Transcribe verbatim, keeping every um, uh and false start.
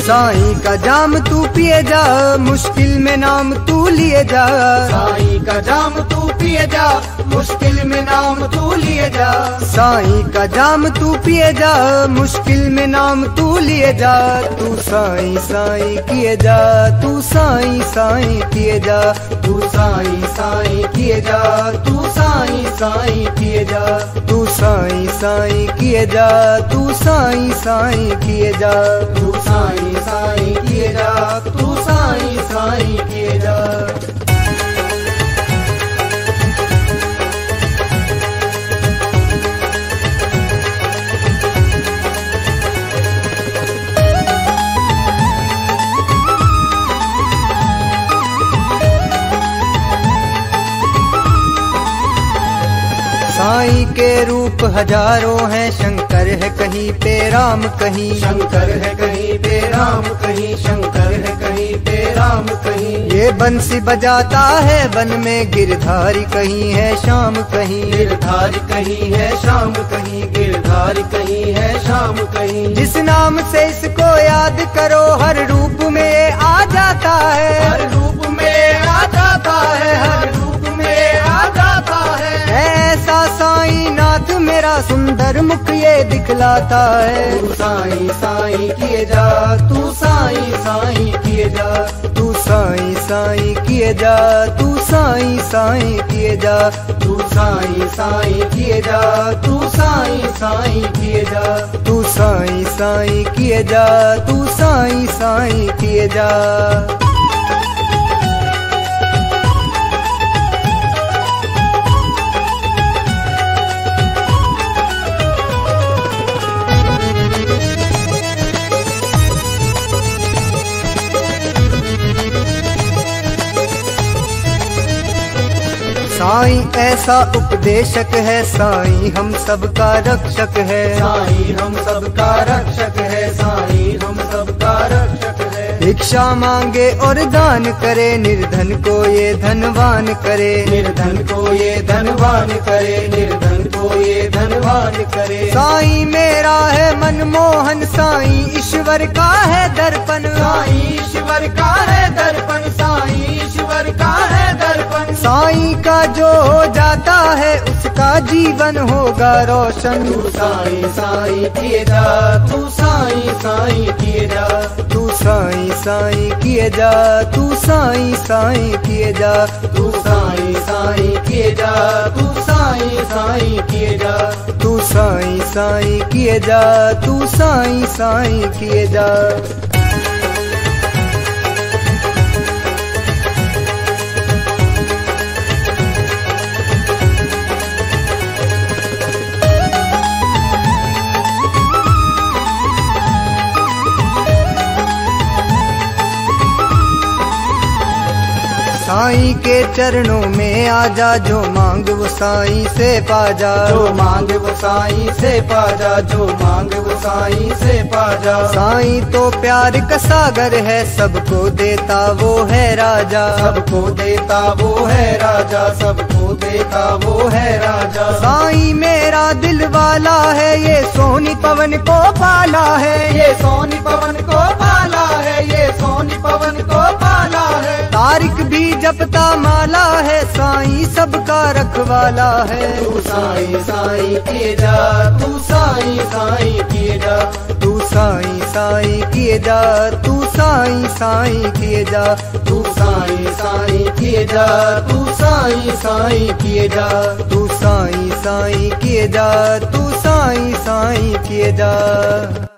साईं का जाम तू पिए जा, मुश्किल में नाम तू लिए जा। साईं का जाम तू पिए जा, मुश्किल में नाम तू लिए जा। साईं का जाम तू पिए जा, मुश्किल में नाम तू लिए जा। तू साईं साईं किए जा, तू साईं साईं किए जा। तू साईं साईं किए जा, तू साईं साईं किए जा। तू साईं साईं किए जा, तू साईं साईं किए जा। तू साईं साईं किए जा, तू साईं साईं किए जा। साईं के रूप हजारों हैं, शंकर है कहीं पे राम कहीं। शंकर है कहीं पे राम कहीं, शंकर है कहीं पे राम कहीं। ये बंसी बजाता है वन में, गिरधारी कहीं है श्याम कहीं। गिरधारी कहीं है श्याम कहीं, गिरधारी कहीं है श्याम कहीं। जिस नाम से इसको याद करो, हर रूप में आ जाता है। हर रूप में आ जाता है, हर रूप में आ जाता है। ऐसा साईं नाथ मेरा सुंदर मुख ये दिखलाता है। तू साईं साईं किए जा, तू साईं साईं किए जा। तू साईं साईं किए जा, तू साईं साईं किए जा। तू साईं साईं किए जा, तू साईं साईं किए जा। तू साईं साईं किए जा, तू साईं साईं किए जा। साईं ऐसा उपदेशक है, साईं हम सबका रक्षक है। साईं हम सबका रक्षक है, साईं हम सबका रक्षक है। भिक्षा मांगे और दान करे, निर्धन को ये धनवान करे। निर्धन को ये धनवान करे, निर्धन को ये धनवान करे। साईं मेरा है मनमोहन, साईं ईश्वर का है दर्पण। साईं ईश्वर का है दर्पण, साईं ईश्वर का है दर्पण। साईं का जो हो जाता है, उसका जीवन होगा रोशन। तू साईं साईं किए जा, तू साईं साईं किए जा। तू साईं साईं किए जा, तू साईं साईं किए जा। तू साईं साईं किए जा, तू साईं साईं किए जा। तू साईं साईं किए जा, तू साईं साईं किए जा। साईं के चरणों में आजा, जो मांग वो साईं से पाजा। जो मांग वो साईं से पाजा, जो मांग वो साईं से पाजा। साईं तो प्यार का सागर है, सबको देता वो है राजा। सबको देता वो है राजा, सबको देता वो है राजा। साईं मेरा दिल वाला है, ये सोनी पवन को पाला है। ये सोनी पवन को पाला है, ये सोनी पवन को पाला है। तारिक भी जपता माला है, साईं सबका रखवाला है। तू साईं साईं किए जा, तू साईं साईं किए जा। तू साईं साईं किए जा, तू साईं साईं किए जा। तू साईं साईं किए जा, तू साईं साईं किए जा। तू साईं साईं किए जा, तू साईं साईं किए जा।